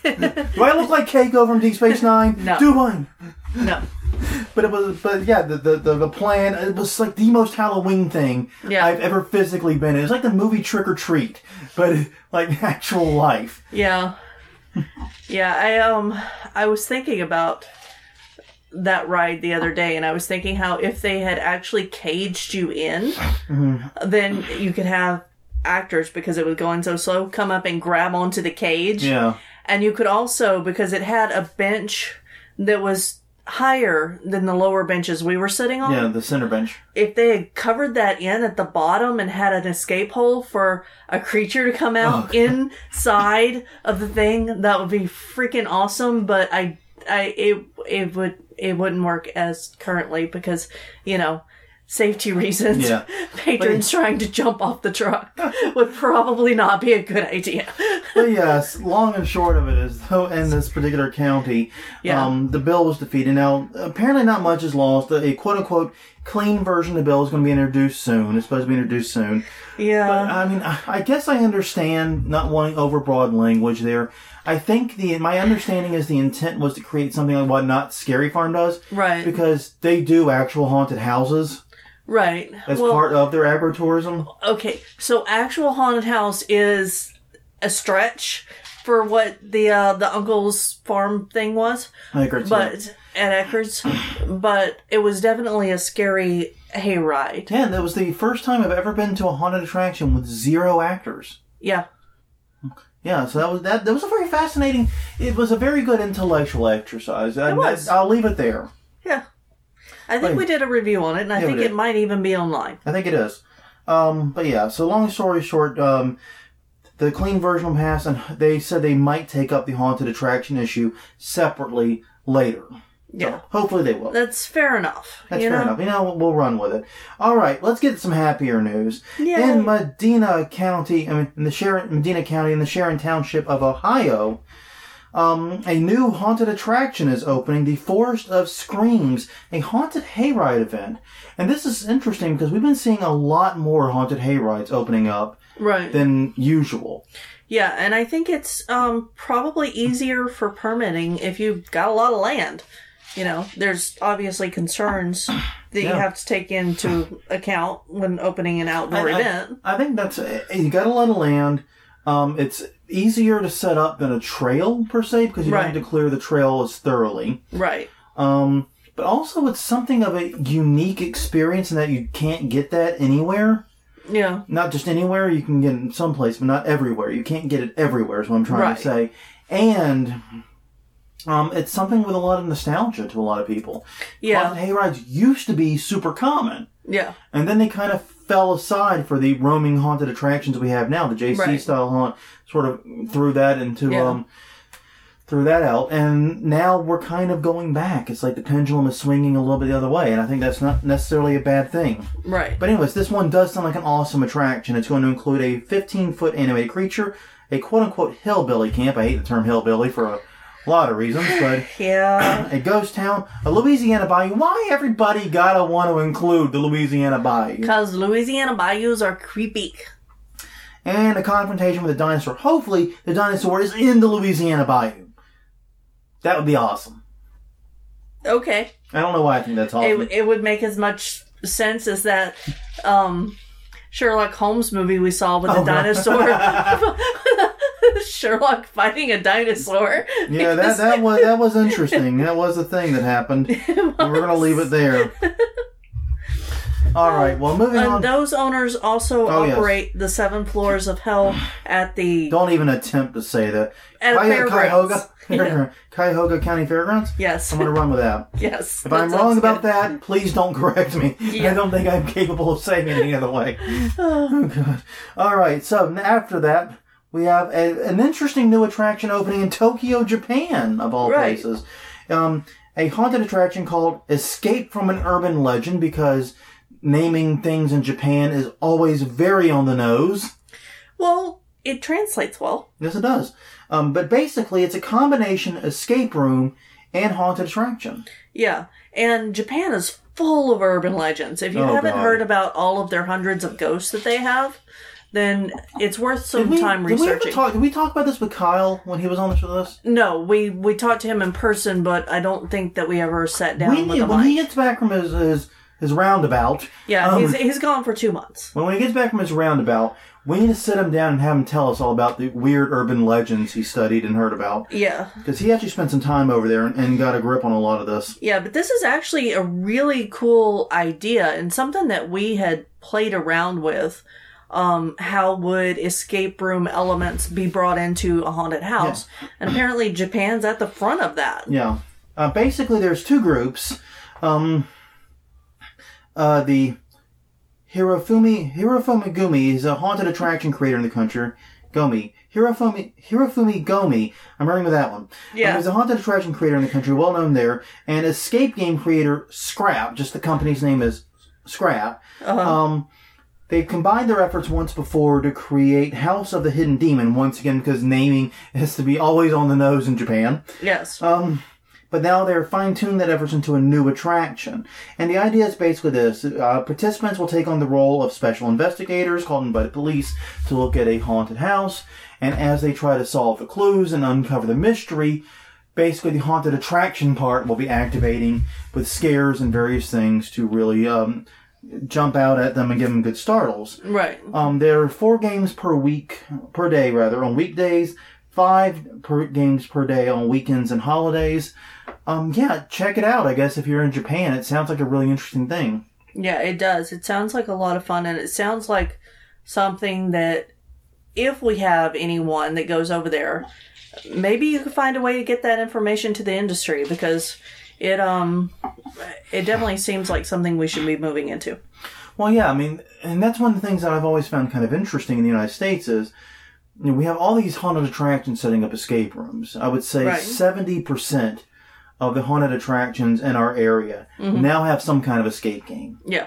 Do I look like Keiko from Deep Space Nine? No. Do I? No. But it was, but yeah, the, the, the, the plan, it was like the most Halloween thing Yeah. I've ever physically been in. It was like the movie Trick or Treat, but like actual life. Yeah. Yeah, I um I was thinking about that ride the other day, and I was thinking how if they had actually caged you in, Mm-hmm. then you could have actors, because it was going so slow, come up and grab onto the cage. Yeah. And you could also, because it had a bench that was higher than the lower benches we were sitting on. Yeah, the center bench. If they had covered that in at the bottom and had an escape hole for a creature to come out Oh, inside of the thing, that would be freaking awesome. But I, I, it, it would, it wouldn't work as currently because, you know, safety reasons. Yeah. Patrons trying to jump off the truck would probably not be a good idea. But yes, long and short of it is, though, in this particular county, Yeah. um, the bill was defeated. Now, apparently not much is lost. A quote-unquote clean version of the bill is going to be introduced soon. It's supposed to be introduced soon. Yeah. But, I mean, I I guess I understand not wanting overbroad language there. I think the my understanding is the intent was to create something like what Not Scary Farm does. Right. Because they do actual haunted houses Right. as Well, part of their agritourism. okay, so actual haunted house is a stretch for what the uh, the uncle's farm thing was, I agree. but at Eckerd's, but it was definitely a scary hayride. Yeah, that was the first time I've ever been to a haunted attraction with zero actors. Yeah, Yeah, so that was that. That was a very fascinating. It was a very good intellectual exercise. I, It was. I, will leave it there. yeah. I think Right. we did a review on it, and I Yeah, we think did. it might even be online. I think it is. Um, but yeah, so long story short, um, the clean version will pass, and they said they might take up the haunted attraction issue separately later. Yeah, Hopefully they will. that's fair enough. That's you fair know? enough. You know, we'll run with it. All right, let's get some happier news. Yay. In Medina County, I mean, in the Sharon, Medina County, in the Sharon Township of Ohio, um, a new haunted attraction is opening, the Forest of Screams, a haunted hayride event. And this is interesting because we've been seeing a lot more haunted hayrides opening up Right. than usual. Yeah, and I think it's um, probably easier for permitting if you've got a lot of land. You know, there's obviously concerns that you Yeah. have to take into account when opening an outdoor I- I- event. I think that's you got a lot of land. Um, it's easier to set up than a trail per se because you Right. don't have to clear the trail as thoroughly. Right. Um, but also it's something of a unique experience in that you can't get that anywhere. Yeah. Not just anywhere, you can get it in some place, but not everywhere. You can't get it everywhere is what I'm trying Right. to say. And um, it's something with a lot of nostalgia to a lot of people. Yeah. Haunted hayrides used to be super common. Yeah. And then they kind of fell aside for the roaming haunted attractions we have now. The J C Right. style haunt sort of threw that into, Yeah. um, threw that out. And now we're kind of going back. It's like the pendulum is swinging a little bit the other way. And I think that's not necessarily a bad thing. Right. But anyways, this one does sound like an awesome attraction. It's going to include a fifteen foot animated creature, a quote unquote hillbilly camp. I hate the term hillbilly for a lot of reasons, but Yeah. a ghost town, a Louisiana bayou. Why everybody gotta want to include the Louisiana bayou? Because Louisiana bayous are creepy. And a confrontation with a dinosaur. Hopefully, the dinosaur is in the Louisiana bayou. That would be awesome. Okay. I don't know why I think that's awesome. It, it would make as much sense as that um, Sherlock Holmes movie we saw with the Oh, God. dinosaur. Sherlock fighting a dinosaur. yeah, that that was that was interesting. That was the thing that happened. And we're gonna leave it there. All right. Well, moving And on. those owners also Oh, yes. operate the seven floors of hell at the Don't even attempt to say that. at a Cuya- fairgrounds. Cuyahoga, Yeah. Cuyahoga County Fairgrounds. Yes. I'm gonna run with that. Yes. If I'm that wrong sounds about good. that, please don't correct me. Yeah. I don't think I'm capable of saying it any other way. Oh, God. All right, so after that, we have a, an interesting new attraction opening in Tokyo, Japan, of all Right. places. Um, a haunted attraction called Escape from an Urban Legend, because naming things in Japan is always very on the nose. Well, it translates well. Yes, it does. Um, but basically, it's a combination escape room and haunted attraction. Yeah. And Japan is full of urban legends. If you Oh, haven't God. heard about all of their hundreds of ghosts that they have, then it's worth some Did we, time did we ever researching. talk? Did we talk about this with Kyle when he was on this with us? No, we we talked to him in person, but I don't think that we ever sat down We with need, a when he mic. gets back from his, his his roundabout. Yeah, um, he's, he's gone for two months. When he gets back from his roundabout, we need to sit him down and have him tell us all about the weird urban legends he studied and heard about. Yeah. Because he actually spent some time over there and, and got a grip on a lot of this. Yeah, but this is actually a really cool idea and something that we had played around with. Um, how would escape room elements be brought into a haunted house? Yeah. And apparently Japan's at the front of that. Yeah. Uh, basically, there's two groups. Um, uh, the Hirofumi Hirofumi Gumi is a haunted attraction creator in the country. Gomi. Hirofumi, Hirofumi Gomi. I'm running with that one. Yeah. Um, he's a haunted attraction creator in the country, well known there. And escape game creator Scrap, just the company's name is Scrap. Uh-huh. Um, they've combined their efforts once before to create House of the Hidden Demon, once again because naming has to be always on the nose in Japan. Yes. Um... But now they're fine-tuning that efforts into a new attraction. And the idea is basically this. Uh, participants will take on the role of special investigators called in by the police to look at a haunted house. And as they try to solve the clues and uncover the mystery, basically the haunted attraction part will be activating with scares and various things to really um, jump out at them and give them good startles. Right. Um, there are four games per week, per day rather, on weekdays. Five per games per day on weekends and holidays. Um, yeah, check it out. I guess if you're in Japan, it sounds like a really interesting thing. Yeah, it does. It sounds like a lot of fun, and it sounds like something that if we have anyone that goes over there, maybe you could find a way to get that information to the industry because it um it definitely seems like something we should be moving into. Well, yeah, I mean, and that's one of the things that I've always found kind of interesting in the United States is, you know, we have all these haunted attractions setting up escape rooms. I would say right. seventy percent of the haunted attractions in our area mm-hmm. now have some kind of escape game. Yeah.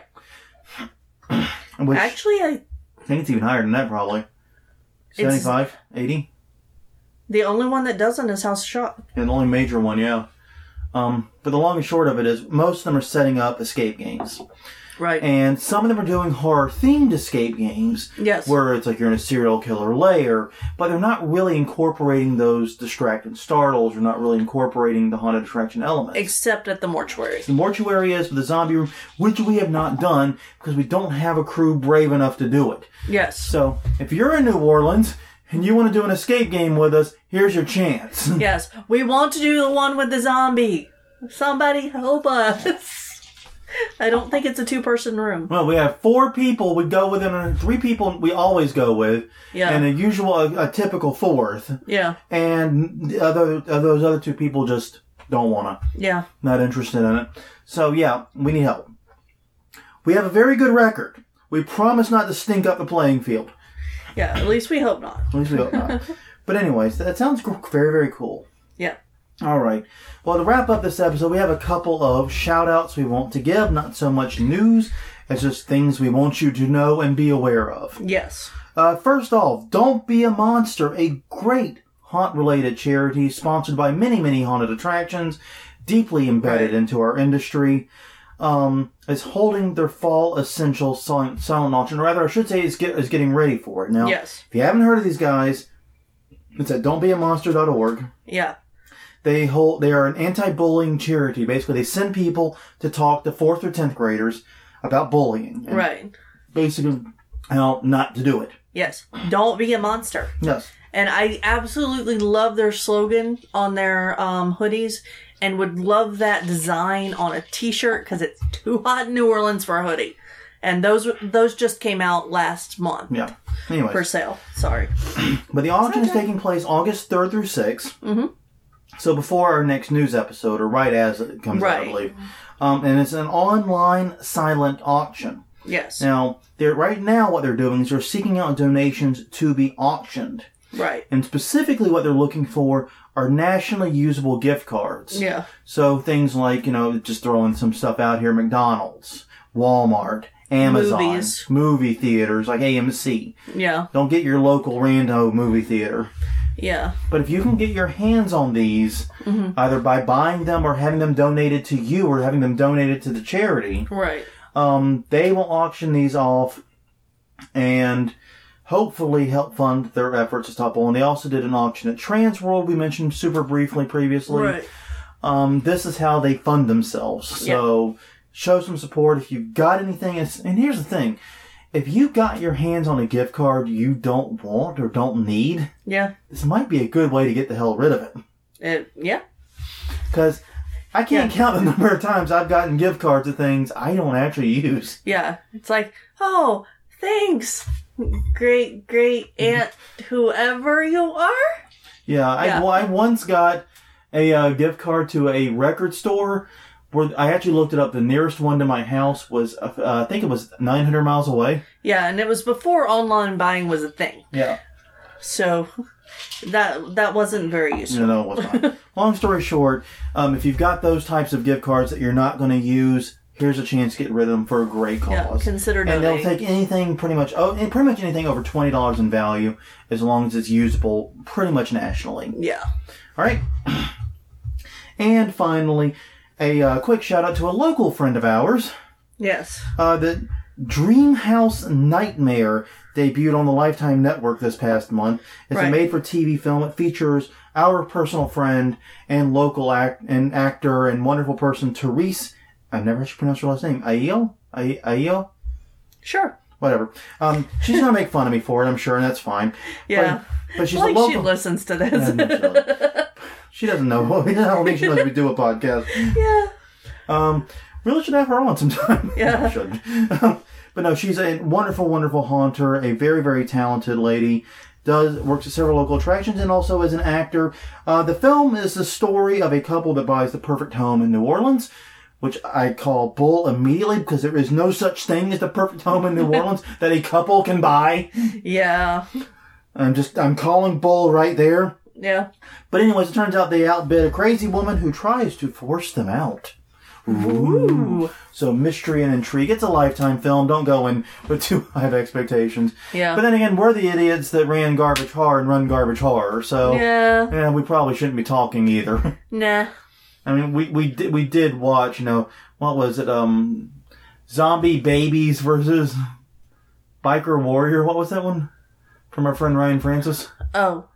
Which, actually, I... I think it's even higher than that, probably. seventy-five? eighty? The only one that doesn't is House of Shock. Yeah, the only major one, yeah. Um, but the long and short of it is most of them are setting up escape games. Right. And some of them are doing horror-themed escape games. Yes. Where it's like you're in a serial killer lair, but they're not really incorporating those distract and startles. They're not really incorporating the haunted attraction elements. Except at the mortuary. The mortuary is for the zombie room, which we have not done because we don't have a crew brave enough to do it. Yes. So, if you're in New Orleans and you want to do an escape game with us, here's your chance. Yes. We want to do the one with the zombie. Somebody help us. I don't think it's a two-person room. Well, we have four people we go with, and three people we always go with. Yeah. And a usual, a, a typical fourth. Yeah. And the other, those other two people just don't want to. Yeah. Not interested in it. So, yeah, we need help. We have a very good record. We promise not to stink up the playing field. Yeah, at least we hope not. At least we hope not. But anyways, that sounds very, very cool. Yeah. All right. Well, to wrap up this episode, we have a couple of shout-outs we want to give. Not so much news as just things we want you to know and be aware of. Yes. Uh, first off, Don't Be a Monster, a great haunt-related charity sponsored by many, many haunted attractions, deeply embedded right. into our industry, um, is holding their fall essential silent, silent auction. Or rather, I should say is, get, is getting ready for it. Now, yes. if you haven't heard of these guys, it's at don't be a monster dot org. Yeah. They hold. They are an anti-bullying charity. Basically, they send people to talk to fourth or tenth graders about bullying. And right. Basically, how not to do it. Yes. Don't be a monster. Yes. And I absolutely love their slogan on their um, hoodies and would love that design on a t-shirt because it's too hot in New Orleans for a hoodie. And those those just came out last month. Yeah. Anyway. For sale. Sorry. But the auction is taking place August third through sixth. Mm-hmm. So before our next news episode, or right as it comes right. out, I believe. Um, and it's an online silent auction. Yes. Now, they're right now what they're doing is they're seeking out donations to be auctioned. Right. And specifically what they're looking for are nationally usable gift cards. Yeah. So things like, you know, just throwing some stuff out here, McDonald's, Walmart, Amazon, movies. Movie theaters like A M C. Yeah. Don't get your local rando movie theater. Yeah. But if you can get your hands on these, mm-hmm. either by buying them or having them donated to you or having them donated to the charity, right? Um, they will auction these off and hopefully help fund their efforts to stop bullying. They also did an auction at Transworld we mentioned super briefly previously. Right. Um, this is how they fund themselves. So show some support if you've got anything. And here's the thing. If you got your hands on a gift card you don't want or don't need, yeah, this might be a good way to get the hell rid of it. It, yeah. Because I can't Yeah. count the number of times I've gotten gift cards of things I don't actually use. Yeah. It's like, oh, thanks, great, great aunt, whoever you are. Yeah, I, Yeah. well, I once got a uh, gift card to a record store where I actually looked it up. The nearest one to my house was, uh, I think it was nine hundred miles away. Yeah, and it was before online buying was a thing. Yeah. So that that wasn't very useful. No, no, it was not. Long story short, um, if you've got those types of gift cards that you're not going to use, here's a chance to get rid of them for a great cause. Yeah, consider And donating. they'll take anything pretty much, oh, and pretty much anything over twenty dollars in value as long as it's usable pretty much nationally. Yeah. All right. And finally, a uh, quick shout out to a local friend of ours. Yes. Uh, the Dreamhouse Nightmare debuted on the Lifetime Network this past month. It's Right. a made-for-T V film. It features our personal friend and local act and actor and wonderful person, Therese. I've never actually pronounced her last name. Aio? Ai- Aio? Sure. Whatever. Um, she's going to make fun of me for it, I'm sure, and that's fine. Yeah. But, but she's like a local... she listens to this. Yeah, no, she doesn't. She doesn't know. I don't think she knows we do a podcast. Yeah. Um, really should have her on sometime. Yeah. Should. But no, she's a wonderful, wonderful haunter, a very, very talented lady. Does works at several local attractions and also as an actor. Uh, the film is the story of a couple that buys the perfect home in New Orleans, which I call bull immediately because there is no such thing as the perfect home in New Orleans that a couple can buy. Yeah. I'm just, I'm calling bull right there. Yeah. But anyways, it turns out they outbid a crazy woman who tries to force them out. Ooh. So mystery and intrigue. It's a Lifetime film. Don't go in with too high of expectations. Yeah. But then again, we're the idiots that ran Garbage Horror and run Garbage Horror. So Yeah. yeah, we probably shouldn't be talking either. Nah. I mean, we we did, we did watch, you know, what was it? Um, Zombie Babies versus Biker Warrior. What was that one? From our friend Ryan Francis. Oh.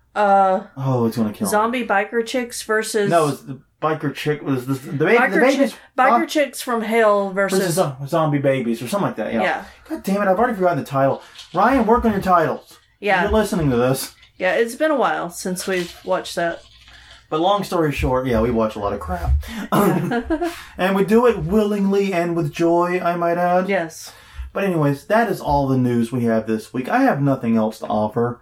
Uh, Oh, it's gonna kill me. zombie biker chicks versus No, it was the biker chick was the the, ba- biker, the babies. chi- biker Huh? chicks from hell versus, versus zo- zombie babies or something like that. Yeah. Yeah. God damn it! I've already forgotten the title. Ryan, work on your titles. Yeah. If you're listening to this. Yeah, it's been a while since we've watched that. But long story short, yeah, we watch a lot of crap, and we do it willingly and with joy, I might add. Yes. But anyways, that is all the news we have this week. I have nothing else to offer.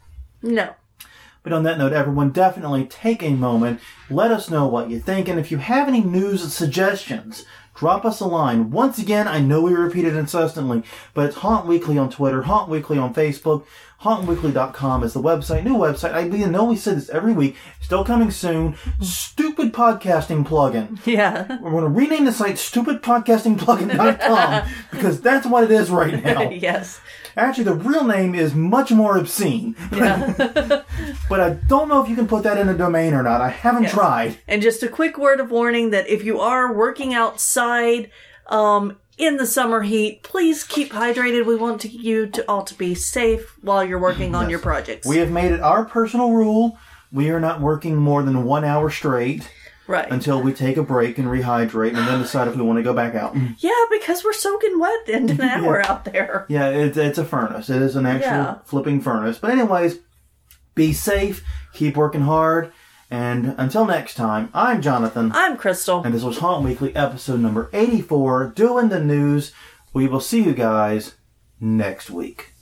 No. But on that note, everyone, definitely take a moment. Let us know what you think. And if you have any news and suggestions, drop us a line. Once again, I know we repeat it incessantly, but it's Haunt Weekly on Twitter, Haunt Weekly on Facebook. haunt weekly dot com is the website. New website. I know we say this every week. Still coming soon. Stupid podcasting plugin. Yeah. We're going to rename the site stupid podcasting plugin dot com because that's what it is right now. Yes. Actually, the real name is much more obscene. Yeah. But I don't know if you can put that in a domain or not. I haven't Yes. tried. And just a quick word of warning that if you are working outside um, in the summer heat, please keep hydrated. We want to, you to all to be safe while you're working on Yes. your projects. We have made it our personal rule. We are not working more than one hour straight right. until we take a break and rehydrate and then decide if we want to go back out. Yeah, because we're soaking wet in an hour out there. Yeah, it, it's a furnace. It is an actual Yeah. flipping furnace. But anyways, be safe. Keep working hard. And until next time, I'm Jonathan. I'm Crystal. And this was Haunt Weekly, episode number eighty-four, Doing the News. We will see you guys next week.